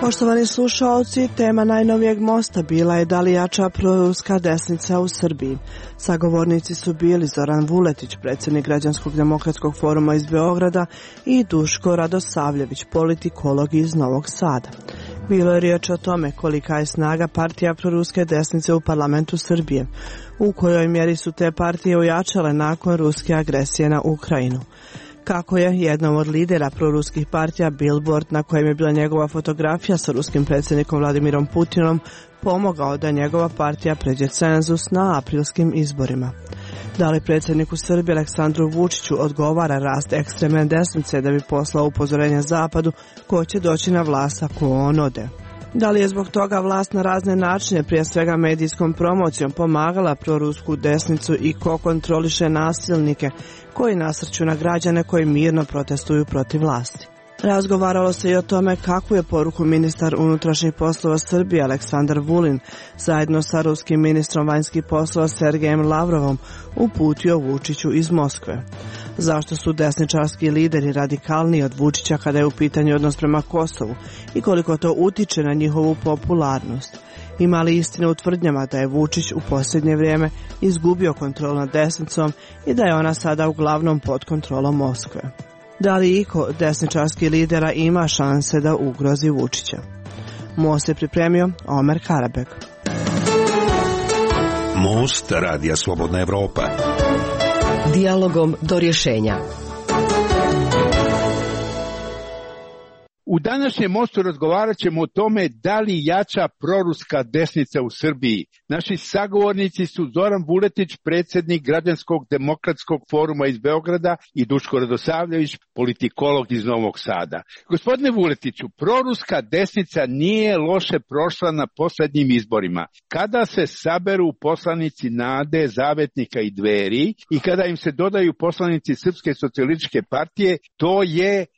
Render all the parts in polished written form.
Poštovani slušaoci, tema najnovijeg mosta bila je da li jača proruska desnica u Srbiji. Sagovornici su bili Zoran Vuletić, predsjednik Građanskog demokratskog foruma iz Beograda, i Duško Radosavljević, politikolog iz Novog Sada. Bilo je riječ o tome kolika je snaga partija proruske desnice u parlamentu Srbije, u kojoj mjeri su te partije ojačale nakon ruske agresije na Ukrajinu. Kako je jednom od lidera proruskih partija billboard na kojem je bila njegova fotografija sa ruskim predsjednikom Vladimirom Putinom pomogao da njegova partija pređe cenzus na aprilskim izborima. Da li predsjedniku Srbije Aleksandru Vučiću odgovara rast ekstremne desnice da bi poslao upozorenje Zapadu ko će doći na vlast ako on ode? Da li je zbog toga vlast na razne načine, prije svega medijskom promocijom, pomagala prorusku desnicu i ko kontroliše nasilnike koji nasrću na građane koji mirno protestuju protiv vlasti? Razgovaralo se i o tome kakvu je poruku ministar unutrašnjih poslova Srbije Aleksandar Vulin zajedno sa ruskim ministrom vanjskih poslova Sergejem Lavrovom uputio Vučiću iz Moskve. Zašto su desničarski lideri radikalniji od Vučića kada je u pitanju odnos prema Kosovu i koliko to utiče na njihovu popularnost? Ima li istine u tvrdnjama da je Vučić u posljednje vrijeme izgubio kontrolu nad desnicom i da je ona sada uglavnom pod kontrolom Moskve? Da li iko desničarskih lidera ima šanse da ugrozi Vučića? Most je pripremio Omer Karabek. Most Radija Slobodna Evropa. Dijalogom do rješenja. U današnjem mostu razgovarat ćemo o tome da li jača proruska desnica u Srbiji. Naši sagovornici su Zoran Vuletić, predsjednik Građanskog demokratskog foruma iz Beograda, i Duško Radosavljević, politikolog iz Novog Sada. Gospodine Vuletiću, proruska desnica nije loše prošla na posljednjim izborima. Kada se saberu poslanici Nade, Zavetnika i Dveri i kada im se dodaju poslanici Srpske socijalističke partije, to je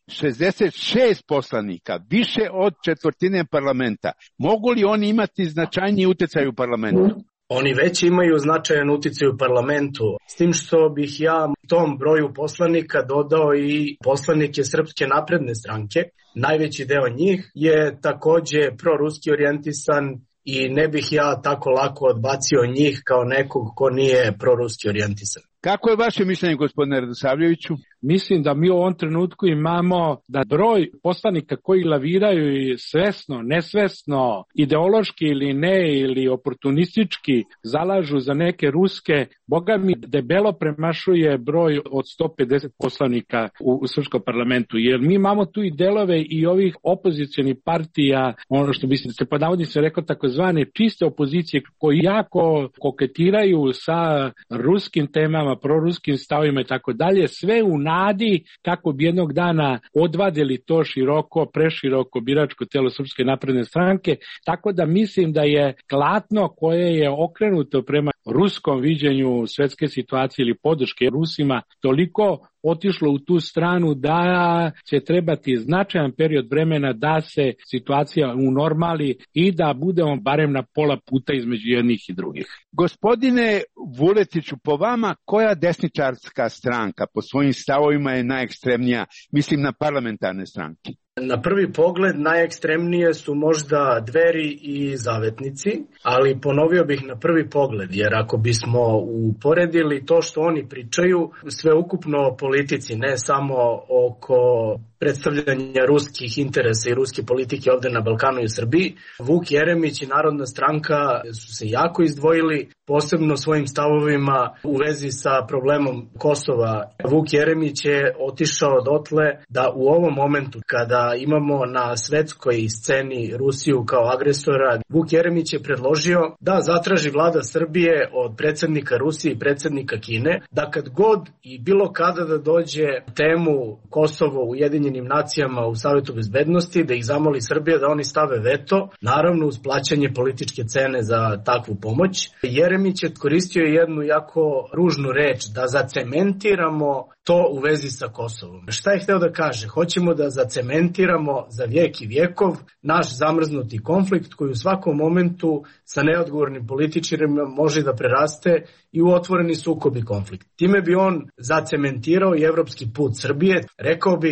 66 poslanika, više od četvrtine parlamenta. Mogu li oni imati značajniji utjecaj u parlamentu? Oni već imaju značajan utjecaj u parlamentu, s tim što bih ja tom broju poslanika dodao i poslanike Srpske napredne stranke. Najveći deo njih je također proruski orijentisan i ne bih ja tako lako odbacio njih kao nekog ko nije proruski orijentisan. Kako je vaše mišljenje, gospodine Radosavljeviću? Mislim da mi u ovom trenutku imamo da broj poslanika koji laviraju svesno, nesvesno, ideološki ili ne, ili oportunistički zalažu za neke ruske, boga mi debelo premašuje broj od 150 poslanika u srpskom parlamentu. Jer mi imamo tu i delove i ovih opozicionih partija, ono što bi se pod navodnicima rekao takozvane čiste opozicije, koji jako koketiraju sa ruskim temama, proruskim stavima i tako dalje, sve u nadi kako bi jednog dana odvadili to preširoko biračko telo Srpske napredne stranke, tako da mislim da je klatno koje je okrenuto prema ruskom viđenju svetske situacije ili podrške Rusima toliko otišlo u tu stranu da će trebati značajan period vremena da se situacija unormali i da budemo barem na pola puta između jednih i drugih. Gospodine Vuletiću, po vama koja desničarska stranka po svojim stavovima je najekstremnija, mislim na parlamentarne stranke? Na prvi pogled najekstremnije su možda Dveri i Zavetnici, ali ponovio bih na prvi pogled, jer ako bismo uporedili to što oni pričaju sve ukupno o politici, ne samo oko predstavljanja ruskih interesa i ruske politike ovdje na Balkanu i u Srbiji, Vuk Jeremić i Narodna stranka su se jako izdvojili, posebno svojim stavovima u vezi sa problemom Kosova. Vuk Jeremić je otišao dotle da u ovom momentu kada imamo na svetskoj sceni Rusiju kao agresora, Vuk Jeremić je predložio da zatraži vlada Srbije od predsjednika Rusije i predsjednika Kine da kad god i bilo kada da dođe temu Kosovo u Ujedinjenim nacijama u Savjetu bezbednosti, da ih zamoli Srbija da oni stave veto, naravno uz plaćanje političke cene za takvu pomoć. Jeremić je koristio jednu jako ružnu reč, da zacementiramo to u vezi sa Kosovom. Šta je hteo da kaže? Hoćemo da zacementiramo za vijek i vjekov naš zamrznuti konflikt koji u svakom momentu sa neodgovornim političarima može da preraste i u otvoreni sukob i konflikt. Time bi on zacementirao i evropski put Srbije. Rekao bih da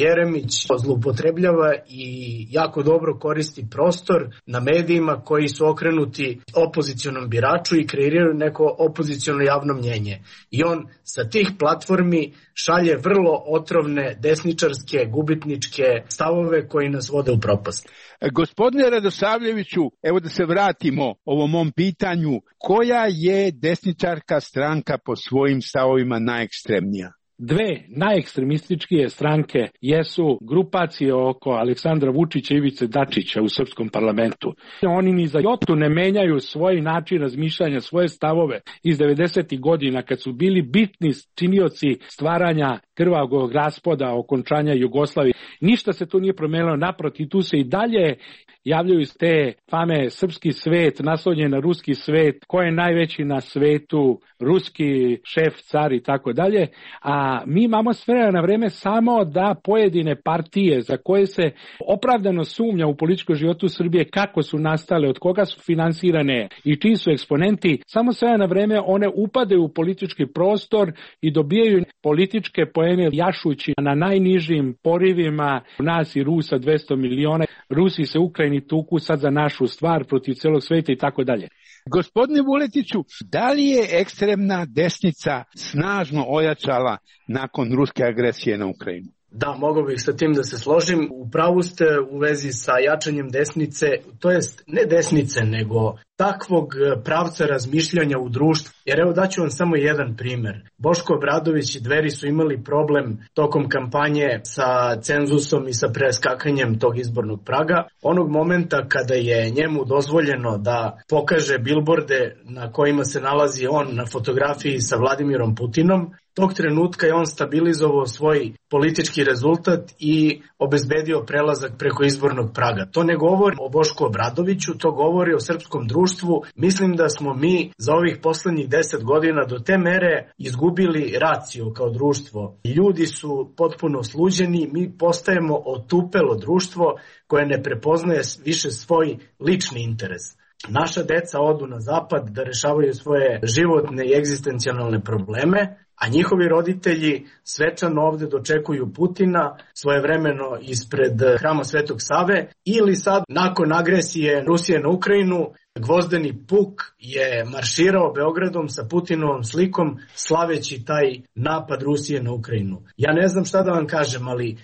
Jeremić zloupotrebljava i jako dobro koristi prostor na medijima koji su okrenuti opozicionom biraču i kreiraju neko opoziciono javno mnjenje. I on sa tih platformi šalje vrlo otrovne desničarske, gubitničke stavove koji nas vode u propast. Gospodine Radosavljeviću, evo da se vratimo ovom mom pitanju, koja je desničarska stranka po svojim stavovima najekstremnija? Dve najekstremističkije stranke jesu grupacije oko Aleksandra Vučića i Ivice Dačića u srpskom parlamentu. Oni ni za jotu ne menjaju svoj način razmišljanja, svoje stavove iz 90. godina kad su bili bitni činioci stvaranja krvavog raspada, okončanja Jugoslavije. Ništa se tu nije promenilo, naprotiv, tu se i dalje javljaju iz te fame srpski svet, naslonjen na ruski svet, ko je najveći na svetu, ruski šef, car i tako dalje, a mi imamo s vremena na vreme samo da pojedine partije za koje se opravdano sumnja u političkom životu Srbije kako su nastale, od koga su finansirane i čiji su eksponenti, samo s vremena na vreme one upadaju u politički prostor i dobijaju političke poene jašući na najnižim porivima nas i Rusa 200 miliona. Rusi se Ukrajini tuku sad za našu stvar protiv celog sveta i tako dalje. Gospodine Vuletiću, da li je ekstremna desnica snažno ojačala nakon ruske agresije na Ukrajinu? Da, mogao bih sa tim da se složim. U pravu ste u vezi sa jačanjem desnice, to jest ne desnice, nego takvog pravca razmišljanja u društvu. Jer evo daću vam samo jedan primer. Boško Obradović i Dveri su imali problem tokom kampanje sa cenzusom i sa preskakanjem tog izbornog praga. Onog momenta kada je njemu dozvoljeno da pokaže bilborde na kojima se nalazi on na fotografiji sa Vladimirom Putinom, tog trenutka je on stabilizovao svoj politički rezultat i obezbedio prelazak preko izbornog praga. To ne govori o Bošku Obradoviću, to govori o srpskom društvu. Mislim da smo mi za ovih poslednjih 10 godina do te mere izgubili raciju kao društvo. Ljudi su potpuno sluđeni, mi postajemo otupelo društvo koje ne prepoznaje više svoj lični interes. Naša deca odu na zapad da rešavaju svoje životne i egzistencijalne probleme, a njihovi roditelji svečano ovde dočekuju Putina svojevremeno ispred hrama Svetog Save ili sad nakon agresije Rusije na Ukrajinu Gvozdeni puk je marširao Beogradom sa Putinovom slikom slaveći taj napad Rusije na Ukrajinu. Ja ne znam šta da vam kažem, ali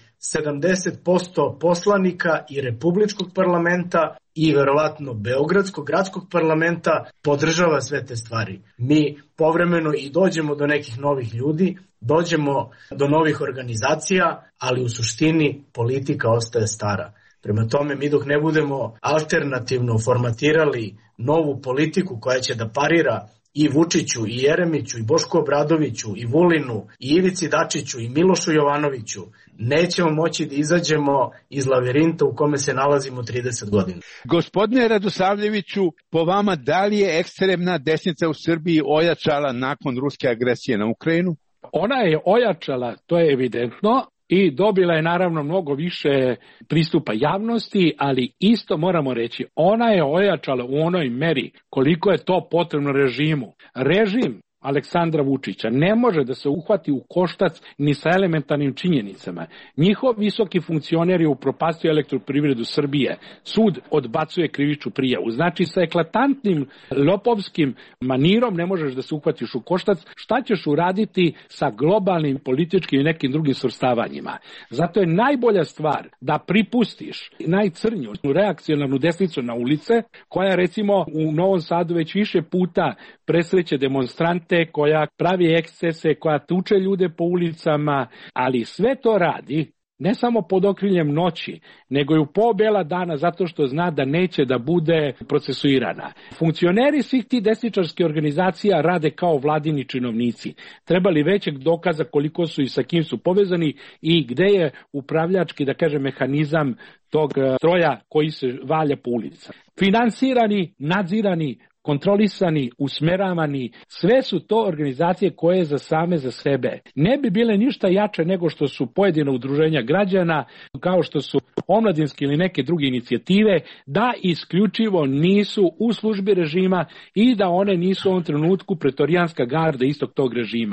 70% poslanika i Republičkog parlamenta i verovatno Beogradskog gradskog parlamenta podržava sve te stvari. Mi povremeno i dođemo do nekih novih ljudi, dođemo do novih organizacija, ali u suštini politika ostaje stara. Prema tome, mi dok ne budemo alternativno formatirali novu politiku koja će da parira i Vučiću, i Jeremiću, i Bošku Obradoviću, i Vulinu, i Ivici Dačiću, i Milošu Jovanoviću, nećemo moći da izađemo iz lavirinta u kome se nalazimo 30 godina. Gospodine Radosavljeviću, po vama da li je ekstremna desnica u Srbiji ojačala nakon ruske agresije na Ukrajinu? Ona je ojačala, to je evidentno, i dobila je naravno mnogo više pristupa javnosti, ali isto moramo reći, ona je ojačala u onoj meri koliko je to potrebno režimu. Režim Aleksandra Vučića ne može da se uhvati u koštac ni sa elementarnim činjenicama. Njihov visoki funkcioner je upropastio Elektroprivredu Srbije. Sud odbacuje krivičnu prijavu. Znači sa eklatantnim lopovskim manirom ne možeš da se uhvatiš u koštac. Šta ćeš uraditi sa globalnim političkim i nekim drugim svrstavanjima? Zato je najbolja stvar da pripustiš najcrnju reakcionarnu desnicu na ulice, koja recimo u Novom Sadu već više puta presreće demonstrante, koja pravi ekscese, koja tuče ljude po ulicama, ali sve to radi ne samo pod okriljem noći, nego i u pobela dana zato što zna da neće da bude procesuirana. Funkcioneri svih tih desničarskih organizacija rade kao vladini činovnici. Trebali većeg dokaza koliko su i sa kim su povezani i gde je upravljački, da kažem, mehanizam tog stroja koji se valja po ulicama. Finansirani, nadzirani, kontrolisani, usmeravani, sve su to organizacije koje za same za sebe ne bi bile ništa jače nego što su pojedina udruženja građana, kao što su omladinske ili neke druge inicijative, da isključivo nisu u službi režima i da one nisu u ovom trenutku pretorijanska garda istog tog režima.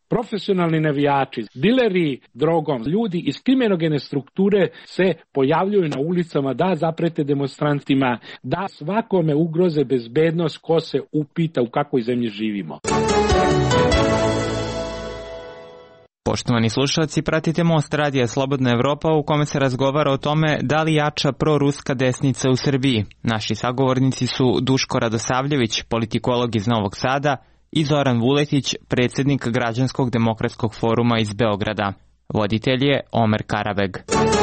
profesionalni navijači, dileri drogom, ljudi iz kriminogene strukture se pojavljuju na ulicama da zaprete demonstrantima, da svakome ugroze bezbednost ko se upita u kakvoj zemlji živimo. Poštovani slušalci, pratite Most radija Slobodna Evropa u kome se razgovara o tome da li jača proruska desnica u Srbiji. Naši sagovornici su Duško Radosavljević, politikolog iz Novog Sada, i Zoran Vuletić, predsjednik Građanskog demokratskog foruma iz Beograda. Voditelj je Omer Karabeg.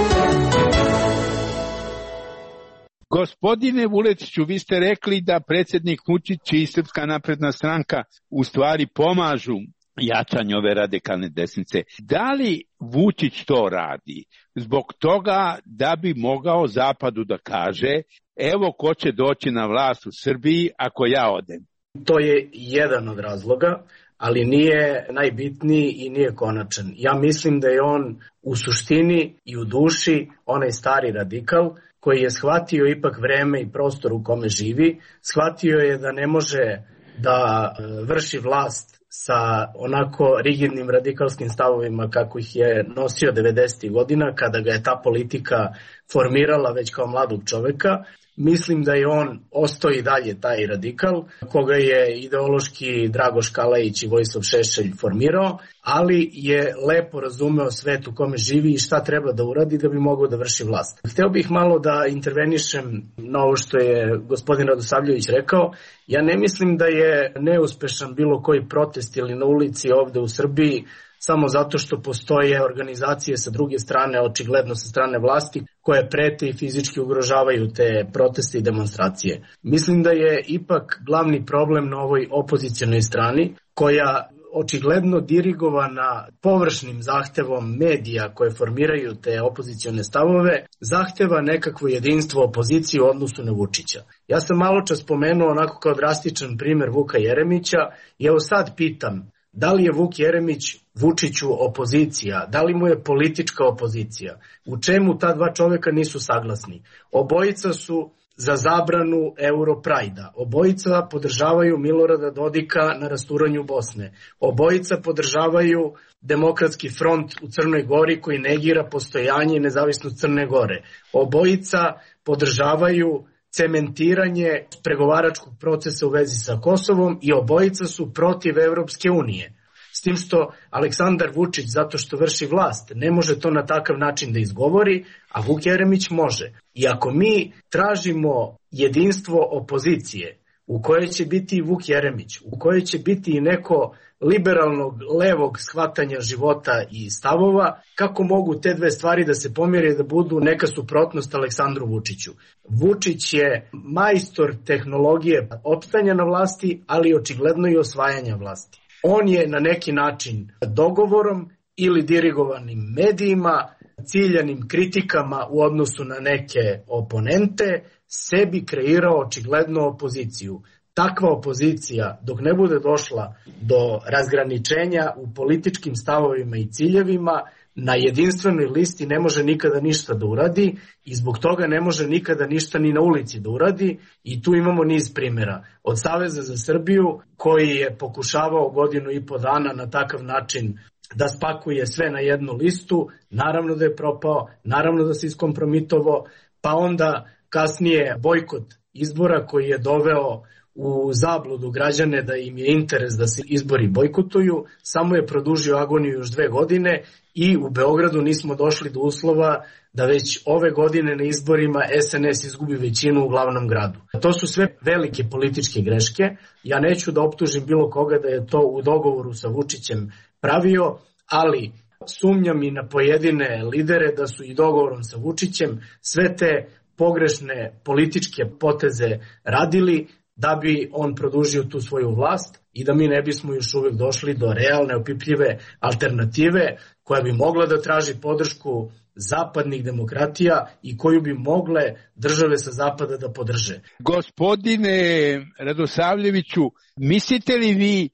Gospodine Vuletiću, vi ste rekli da predsjednik Vučić i Srpska napredna stranka u stvari pomažu jačanju ove radikalne desnice. Da li Vučić to radi zbog toga da bi mogao Zapadu da kaže evo ko će doći na vlast u Srbiji ako ja odem? To je jedan od razloga, ali nije najbitniji i nije konačan. Ja mislim da je on u suštini i u duši onaj stari radikal koji je shvatio ipak vreme i prostor u kome živi, shvatio je da ne može da vrši vlast sa onako rigidnim radikalskim stavovima kako ih je nosio 90. godina kada ga je ta politika formirala već kao mladog čoveka. Mislim da je on ostao i dalje taj radikal koga je ideološki Dragoš Kalajić i Vojislav Šešelj formirao, ali je lepo razumeo svet u kome živi i šta treba da uradi da bi mogao da vrši vlast. Hteo bih malo da intervenišem na ovo što je gospodin Radosavljević rekao. Ja ne mislim da je neuspešan bilo koji protest ili na ulici ovde u Srbiji samo zato što postoje organizacije sa druge strane, očigledno sa strane vlasti, koje prete i fizički ugrožavaju te proteste i demonstracije. Mislim da je ipak glavni problem na ovoj opozicionoj strani, koja očigledno dirigovana površnim zahtevom medija koje formiraju te opozicione stavove, zahteva nekakvo jedinstvo opozicije u odnosu na Vučića. Ja sam malo čas spomenuo onako kao drastičan primer Vuka Jeremića i evo sad pitam, da li je Vuk Jeremić Vučiću opozicija? Da li mu je politička opozicija? U čemu ta dva čoveka nisu saglasni? Obojica su za zabranu Europrajda. Obojica podržavaju Milorada Dodika na rasturanju Bosne. Obojica podržavaju Demokratski front u Crnoj Gori koji negira postojanje i nezavisnost Crne Gore. Obojica podržavaju cementiranje pregovaračkog procesa u vezi sa Kosovom i obojica su protiv Evropske unije. S tim što Aleksandar Vučić, zato što vrši vlast, ne može to na takav način da izgovori, a Vuk Jeremić može. I ako mi tražimo jedinstvo opozicije, u kojoj će biti i Vuk Jeremić, u kojoj će biti i neko liberalnog, levog shvatanja života i stavova, kako mogu te dve stvari da se pomire da budu neka suprotnost Aleksandru Vučiću? Vučić je majstor tehnologije opstanja na vlasti, ali očigledno i osvajanja vlasti. On je na neki način dogovorom ili dirigovanim medijima, ciljanim kritikama u odnosu na neke oponente, sebi kreirao očigledno opoziciju. Takva opozicija, dok ne bude došla do razgraničenja u političkim stavovima i ciljevima, na jedinstvenoj listi ne može nikada ništa da uradi i zbog toga ne može nikada ništa ni na ulici da uradi i tu imamo niz primjera. Od Saveza za Srbiju koji je pokušavao 1.5 godina na takav način da spakuje sve na jednu listu, naravno da je propao, naravno da se iskompromitovao, pa onda kasnije bojkot izbora koji je doveo u zabludu građane da im je interes da se izbori bojkotuju, samo je produžio agoniju još 2 godine i u Beogradu nismo došli do uslova da već ove godine na izborima SNS izgubi većinu u glavnom gradu. To su sve velike političke greške. Ja neću da optužim bilo koga da je to u dogovoru sa Vučićem pravio, ali sumnjam i na pojedine lidere da su i dogovorom sa Vučićem sve te pogrešne političke poteze radili da bi on produžio tu svoju vlast i da mi ne bismo još uvijek došli do realne, opipljive alternative koja bi mogla da traži podršku zapadnih demokratija i koju bi mogle države sa zapada da podrže. Gospodine Radosavljeviću, mislite li vi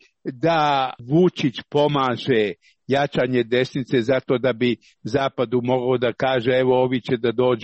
da Vučić pomaže jačanje desnice zato da bi Zapadu mogao da kaže evo ovi će da dođu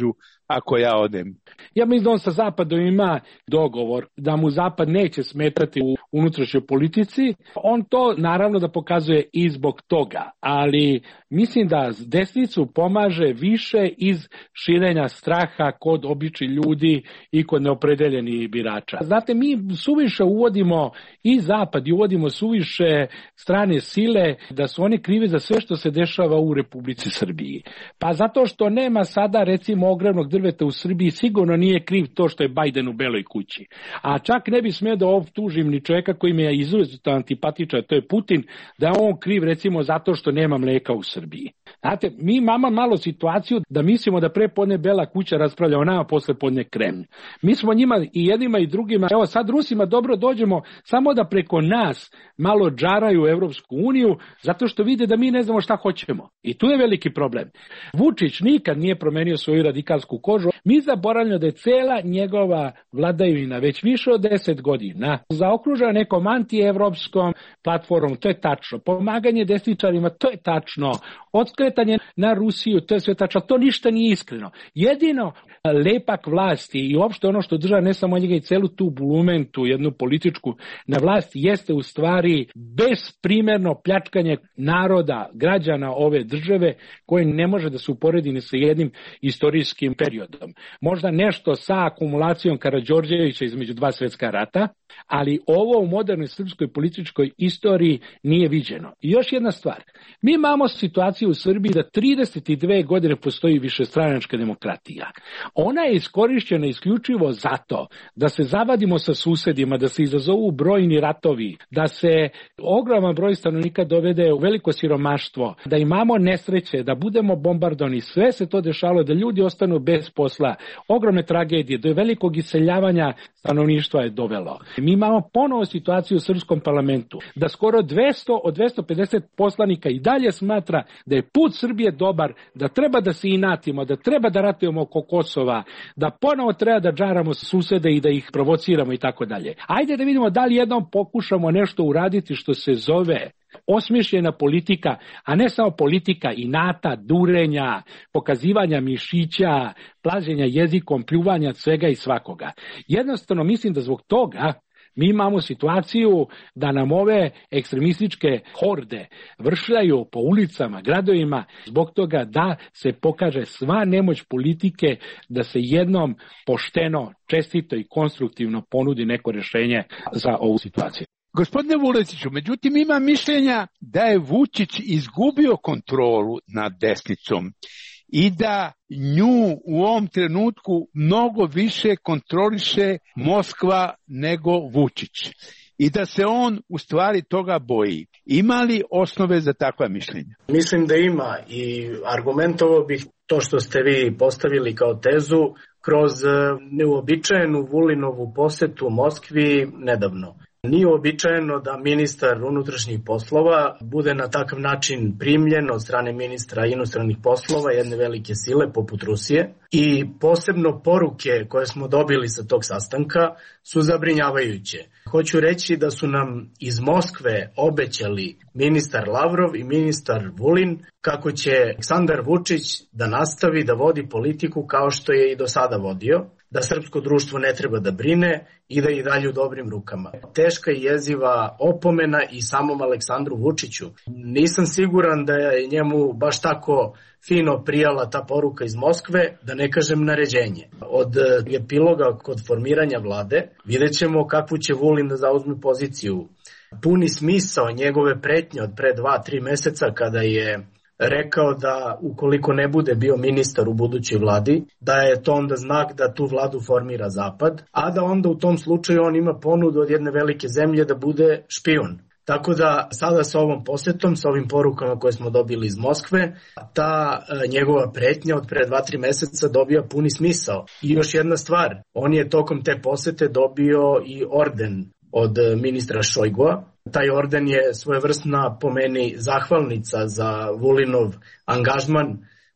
ako ja odem? Ja mislim da on sa Zapadom ima dogovor da mu Zapad neće smetati u unutrašnjoj politici. On to naravno da pokazuje i zbog toga, ali mislim da desnicu pomaže više iz širenja straha kod običnih ljudi i kod neopredeljenih birača. Znate, mi suviše uvodimo i Zapad i uvodimo suviše strane sile da su oni krivi za sve što se dešava u Republici Srbiji. Pa zato što nema sada recimo ogromnog drveta u Srbiji, sigurno nije kriv to što je Biden u Beloj kući. A čak ne bi smeo da optužim ni čovjeka koji mi je izuzetno antipatičan, to je Putin, da je on kriv recimo zato što nema mleka u Srbiji. Znate, mi imamo malo situaciju da mislimo da pre podne Bela kuća raspravlja o nama, posle podne Kremlj. Mi smo njima i jednima i drugima, evo sad Rusima dobro dođemo samo da preko nas malo džaraju Evropsku uniju, zato što vide da mi ne znamo šta hoćemo. I tu je veliki problem. Vučić nikad nije promenio svoju radikalsku kožu. Mi zaboravljamo da je cela njegova vladavina već više od 10 godina zaokružena nekom antievropskom platformom, to je tačno. Pomaganje desničarima, to je tačno. Odskretanje na Rusiju, to je sve tačno. To ništa nije iskreno. Jedino lepak vlasti i uopšte ono što država ne samo njega i celu tu bulumentu, jednu političku na vlasti, jeste u stvari besprimerno pljačkanje naroda, građana ove države, koje ne može da se uporedi ni sa jednim istorijskim periodom. Možda nešto sa akumulacijom Karađorđevića između dva svjetska rata, ali ovo u modernoj srpskoj političkoj istoriji nije viđeno. I još jedna stvar, mi imamo situaciju u Srbiji da 32 godine postoji višestranačka demokratija. Ona je iskorišćena isključivo zato da se zavadimo sa susedima, da se izazovu brojni ratovi, da se ogroman broj stanovnika dovede u veliko siromaštvo, da imamo nesreće, da budemo bombardovani. Sve se to dešavalo, da ljudi ostanu bez posla, ogromne tragedije, do velikog iseljavanja stanovništva je dovelo. Mi imamo ponovo situaciju u srpskom parlamentu, da skoro 200 od 250 poslanika i dalje smatra da je put Srbije dobar, da treba da se inatimo, da treba da ratujemo oko Kosova, da ponovo treba da džaramo susede i da ih provociramo i tako dalje. Ajde da vidimo da li jednom pokušamo nešto uraditi što se zove osmišljena politika, a ne samo politika inata, durenja, pokazivanja mišića, plaženja jezikom, pljuvanja svega i svakoga. Jednostavno mislim da zbog toga mi imamo situaciju da nam ove ekstremističke horde vršljaju po ulicama, gradovima, zbog toga da se pokaže sva nemoć politike da se jednom pošteno, čestito i konstruktivno ponudi neko rješenje za ovu situaciju. Gospodine Vuletiću, međutim ima mišljenja da je Vučić izgubio kontrolu nad desnicom i da nju u ovom trenutku mnogo više kontroliše Moskva nego Vučić i da se on u stvari toga boji. Ima li osnove za takva mišljenja? Mislim da ima i argumentovao bih to što ste vi postavili kao tezu kroz neuobičajenu Vulinovu posetu Moskvi nedavno. Nije uobičajeno da ministar unutrašnjih poslova bude na takav način primljen od strane ministra inostranih poslova jedne velike sile poput Rusije i posebno poruke koje smo dobili sa tog sastanka su zabrinjavajuće. Hoću reći da su nam iz Moskve obećali ministar Lavrov i ministar Vulin kako će Aleksandar Vučić da nastavi da vodi politiku kao što je i do sada vodio, da srpsko društvo ne treba da brine i da je i dalje u dobrim rukama. Teška i jeziva opomena i samom Aleksandru Vučiću. Nisam siguran da je njemu baš tako fino prijala ta poruka iz Moskve, da ne kažem naređenje. Od epiloga kod formiranja vlade vidjet ćemo kakvu će Vulin da zauzme poziciju. Puni smisao njegove pretnje od pre 2-3 meseca kada je rekao da ukoliko ne bude bio ministar u budućoj vladi, da je to onda znak da tu vladu formira Zapad, a da onda u tom slučaju on ima ponudu od jedne velike zemlje da bude špijun. Tako da sada sa ovom posetom, sa ovim porukama koje smo dobili iz Moskve, ta njegova pretnja od pre 2-3 meseca dobija puni smisao. I još jedna stvar, on je tokom te posete dobio i orden od ministra Šojgua. Taj orden je svojevrsna po meni zahvalnica za Vulinov angažman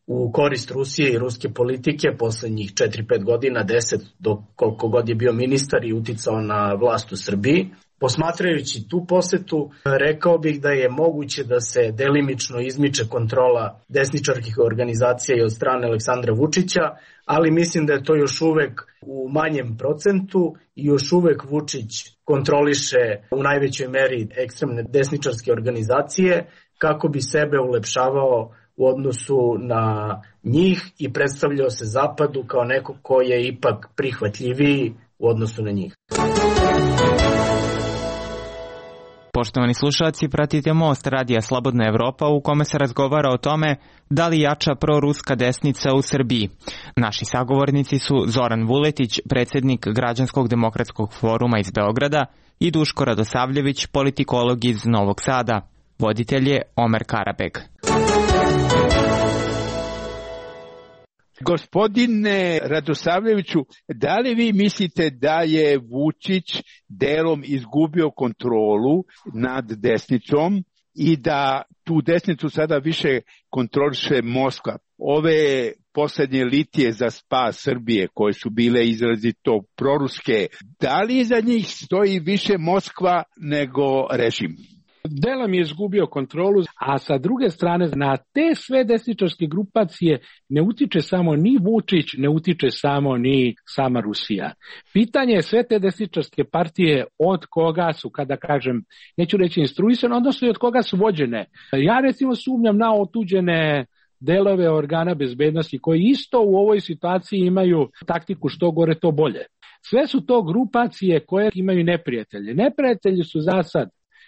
u korist Rusije i ruske politike poslednjih 4-5 godina, 10 do koliko god je bio ministar i uticao na vlast u Srbiji. Posmatrajući tu posetu, rekao bih da je moguće da se delimično izmiče kontrola desničarskih organizacija i od strane Aleksandra Vučića, ali mislim da je to još uvek u manjem procentu i još uvek Vučić kontroliše u najvećoj meri ekstremne desničarske organizacije kako bi sebe ulepšavao u odnosu na njih i predstavljao se Zapadu kao neko ko je ipak prihvatljiviji u odnosu na njih. Poštovani slušalci, pratite Most radija Slobodna Evropa u kome se razgovara o tome da li jača proruska desnica u Srbiji. Naši sagovornici su Zoran Vuletić, predsjednik Građanskog demokratskog foruma iz Beograda, i Duško Radosavljević, politikolog iz Novog Sada. Voditelj je Omer Karabeg. Gospodine Radosavljeviću, da li vi mislite da je Vučić delom izgubio kontrolu nad desnicom i da tu desnicu sada više kontroliše Moskva? Ove poslednje litije za spas Srbije koje su bile izrazito proruske, da li iza njih stoji više Moskva nego režim? Delom je izgubio kontrolu, a sa druge strane na te sve desničarske grupacije ne utiče samo ni Vučić, ne utiče samo ni sama Rusija. Pitanje je sve te desničarske partije od koga su, kada kažem, neću reći instruisane, odnosno i od koga su vođene. Ja recimo sumnjam na otuđene delove organa bezbednosti koji isto u ovoj situaciji imaju taktiku što gore to bolje. Sve su to grupacije koje imaju neprijatelje. Neprijatelji su za sad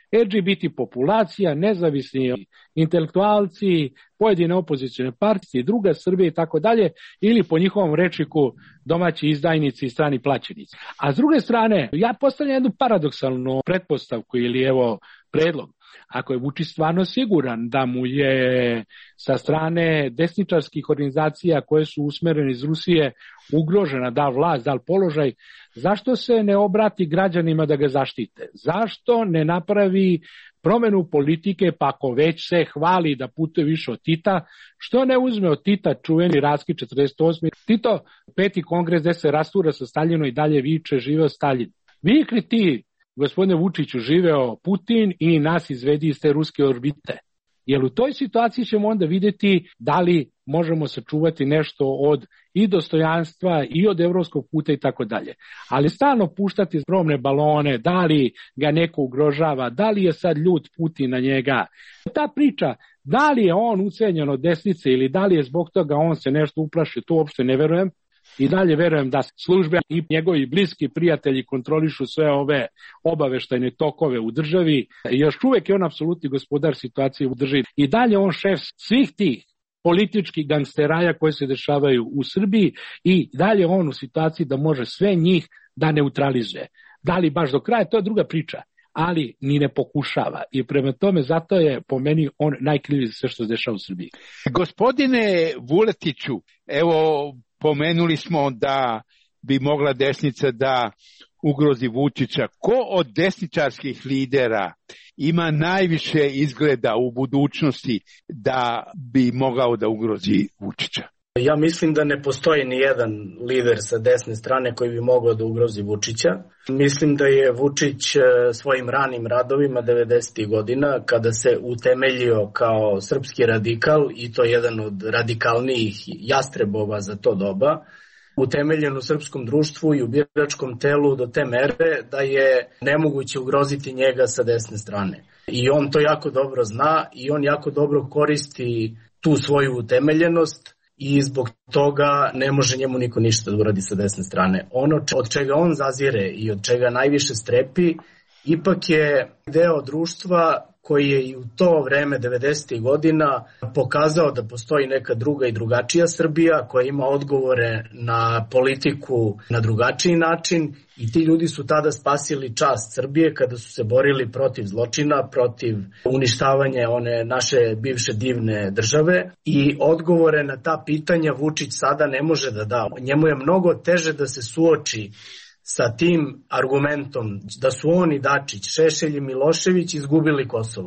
LGBT populacija, nezavisni intelektualci, pojedine opozicione partije, druga Srbija i tako dalje, ili po njihovom rečniku domaći izdajnici i strani plaćenici. A s druge strane, ja postavljam jednu paradoksalnu pretpostavku ili predlog. Ako je Vučić stvarno siguran da mu je sa strane desničarskih organizacija koje su usmerene iz Rusije ugrožena, da li vlast, da li položaj, zašto se ne obrati građanima da ga zaštite? Zašto ne napravi promenu politike, pa ako već se hvali da putuje više od Tita, što ne uzme od Tita čuveni raskid 48. Tito, 5. kongres gde se rastura sa Staljinom i dalje viče živeo Staljin. Vikli ti, gospodine Vučiću, živeo Putin i nas izvedi iz te ruske orbite. Jer u toj situaciji ćemo onda vidjeti da li možemo sačuvati nešto od i dostojanstva i od evropskog puta i tako dalje. Ali stalno puštati probne balone, da li ga neko ugrožava, da li je sad ljut Putin na njega. Ta priča, da li je on ucenjen od desnice ili da li je zbog toga on se nešto uplaši, to uopšte ne verujem. I dalje verujem da službe i njegovi bliski prijatelji kontrolišu sve ove obaveštajne tokove u državi. Još uvek je on apsolutni gospodar situacije u državi. I dalje on šef svih tih političkih gangsteraja koje se dešavaju u Srbiji i dalje on u situaciji da može sve njih da neutralizuje. Da li baš do kraja, to je druga priča, ali ni ne pokušava. I prema tome zato je po meni on najkriviji za sve što se dešava u Srbiji. Gospodine Vuletiću, evo pomenuli smo da bi mogla desnica da ugrozi Vučića. Ko od desničarskih lidera ima najviše izgleda u budućnosti da bi mogao da ugrozi Vučića? Ja mislim da ne postoji ni jedan lider sa desne strane koji bi mogao da ugrozi Vučića. Mislim da je Vučić svojim ranim radovima 90. godina, kada se utemeljio kao srpski radikal, i to je jedan od radikalnijih jastrebova za to doba, utemeljen u srpskom društvu i u biračkom telu do te mere da je nemoguće ugroziti njega sa desne strane. I on to jako dobro zna i on jako dobro koristi tu svoju utemeljenost i zbog toga ne može njemu niko ništa da uradi sa desne strane. Ono od čega on zazire i od čega najviše strepi ipak je deo društva koji je i u to vreme 90. godina pokazao da postoji neka druga i drugačija Srbija koja ima odgovore na politiku na drugačiji način i ti ljudi su tada spasili čast Srbije kada su se borili protiv zločina, protiv uništavanja one naše bivše divne države i odgovore na ta pitanja Vučić sada ne može da da. Njemu je mnogo teže da se suoči sa tim argumentom da su oni, Dačić, Šešelj i Milošević izgubili Kosovo.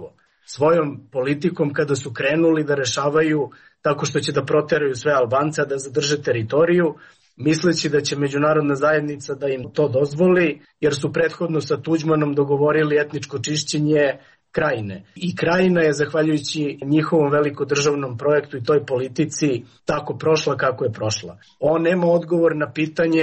svojom politikom kada su krenuli da rešavaju tako što će da proteraju sve Albance, da zadrže teritoriju, misleći da će međunarodna zajednica da im to dozvoli, jer su prethodno sa Tuđmanom dogovorili etničko čišćenje Krajine. I Krajina je, zahvaljujući njihovom velikodržavnom projektu i toj politici, tako prošla kako je prošla. On nema odgovor na pitanje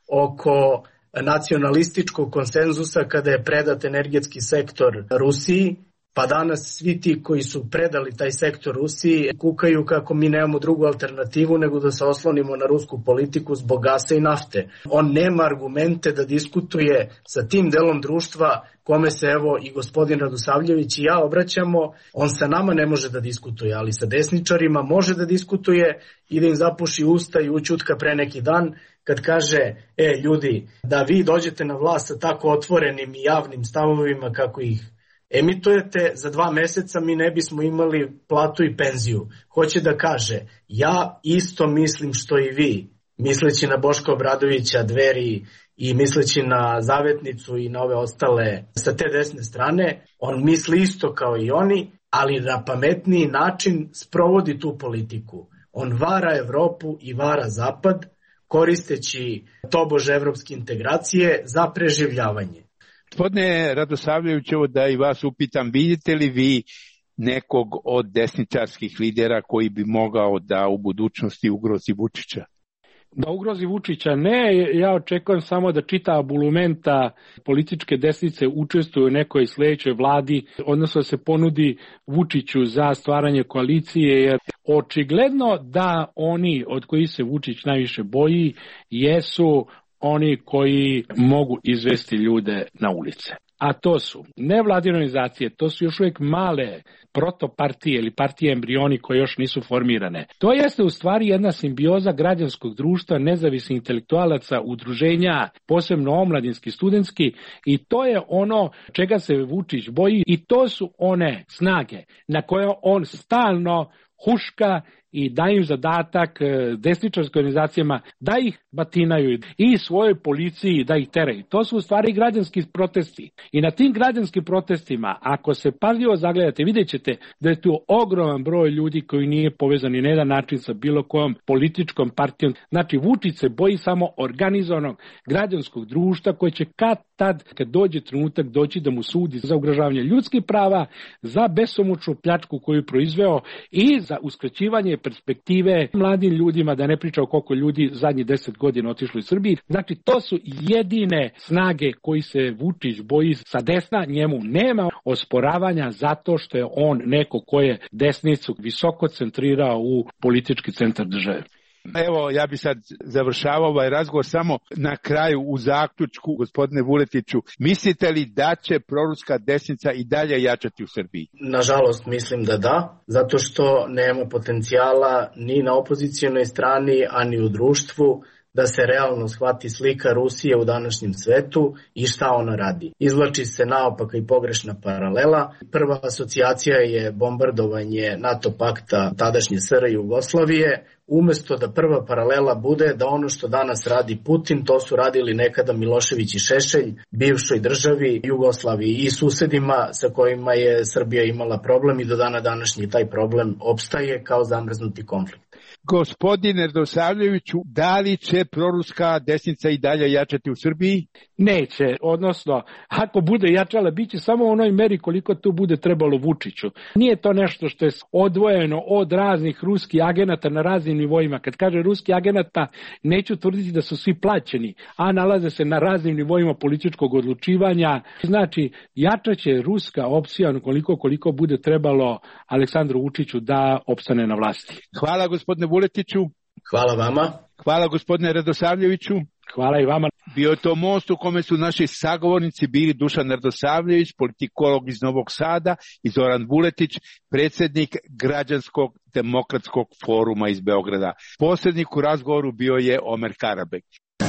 oko nacionalističkog konsenzusa kada je predat energetski sektor Rusiji, pa danas svi ti koji su predali taj sektor Rusiji kukaju kako mi nemamo drugu alternativu nego da se oslonimo na rusku politiku zbog gasa i nafte. On nema argumente da diskutuje sa tim delom društva kome se evo i gospodin Radosavljević i ja obraćamo. On sa nama ne može da diskutuje, ali sa desničarima može da diskutuje i da im zapuši usta i ućutka pre neki dan kad kaže, ljudi, da vi dođete na vlast sa tako otvorenim i javnim stavovima kako ih emitujete, za 2 meseca mi ne bismo imali platu i penziju. Hoće da kaže, ja isto mislim što i vi, misleći na Boška Obradovića, Dveri i misleći na Zavetnicu i na ove ostale sa te desne strane, on misli isto kao i oni, ali na pametniji način sprovodi tu politiku. On vara Evropu i vara Zapad, koristeći tobože evropske integracije za preživljavanje. Gospodine Radosavljevićevo, da i vas upitam, vidite li vi nekog od desničarskih lidera koji bi mogao da u budućnosti ugrozi Vučića? Da ugrozi Vučića ne, ja očekujem samo da čita bulumenta političke desnice učestvuju u nekoj sledećoj vladi, odnosno da se ponudi Vučiću za stvaranje koalicije, jer očigledno da oni od kojih se Vučić najviše boji jesu oni koji mogu izvesti ljude na ulice. A to su nevladine organizacije, to su još uvijek male protopartije ili partije embrioni koje još nisu formirane. To jeste u stvari jedna simbioza građanskog društva, nezavisnih intelektualaca, udruženja, posebno omladinski, studentski, i to je ono čega se Vučić boji i to su one snage na koje on stalno huška i daju im zadatak desničarskim organizacijama da ih batinaju i svojoj policiji da ih teraju. To su u stvari građanski protesti. I na tim građanskim protestima, ako se pažljivo zagledate, vidjet ćete da je tu ogroman broj ljudi koji nije povezani na jedan način sa bilo kojom političkom partijom. Znači, Vučić se boji samo organizovanog građanskog društva koje će kad dođe trenutak doći da mu sudi za ugrožavanje ljudskih prava, za besomučnu pljačku koju je proizveo i za uskraćivanje perspektive mladim ljudima, da ne priča o koliko ljudi zadnjih 10 godina otišlo iz Srbije. Znači, to su jedine snage koji se Vučić boji sa desna, njemu nema osporavanja zato što je on neko ko je desnicu visoko centrirao u politički centar države. Evo, ja bi sad završavao ovaj razgovor samo na kraju u zaključku, gospodine Vuletiću. Mislite li da će proruska desnica i dalje jačati u Srbiji? Nažalost, mislim da, zato što nema potencijala ni na opozicijonoj strani, a ni u društvu da se realno shvati slika Rusije u današnjem svetu i šta ona radi. Izvlači se naopaka i pogrešna paralela. Prva asocijacija je bombardovanje NATO pakta tadašnje SR Jugoslavije, umesto da prva paralela bude da ono što danas radi Putin, to su radili nekada Milošević i Šešelj, bivšoj državi Jugoslaviji i susedima sa kojima je Srbija imala problem i do dana današnji taj problem opstaje kao zamrznuti konflikt. Gospodine Radosavljeviću, da li će proruska desnica i dalje jačati u Srbiji? Neće, odnosno, ako bude jačala, bit će samo u onoj meri koliko tu bude trebalo Vučiću. Nije to nešto što je odvojeno od raznih ruskih agenata na raznim nivoima. Kad kaže ruski agenata, neću tvrditi da su svi plaćeni, a nalaze se na raznim nivoima političkog odlučivanja. Znači, jačaće ruska opcija koliko bude trebalo Aleksandru Vučiću da opstane na vlasti. Hvala gospodine Vuletiću. Hvala vama. Hvala gospodine Radosavljeviću. Hvala i vama. Bio je to most u kome su naši sagovornici bili Dušan Radosavljević, politikolog iz Novog Sada, i Zoran Vuletić, predsjednik Građanskog demokratskog foruma iz Beograda. Posrednik u razgovoru bio je Omer Karabek.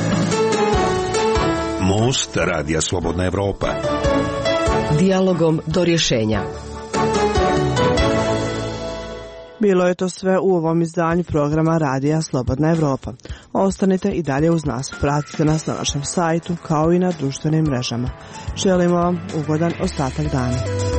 Most Radija Slobodna Evropa. Dijalogom do rješenja. Bilo je to sve u ovom izdanju programa Radija Slobodna Evropa. Ostanite i dalje uz nas. Pratite nas na našem sajtu kao i na društvenim mrežama. Želimo vam ugodan ostatak dana.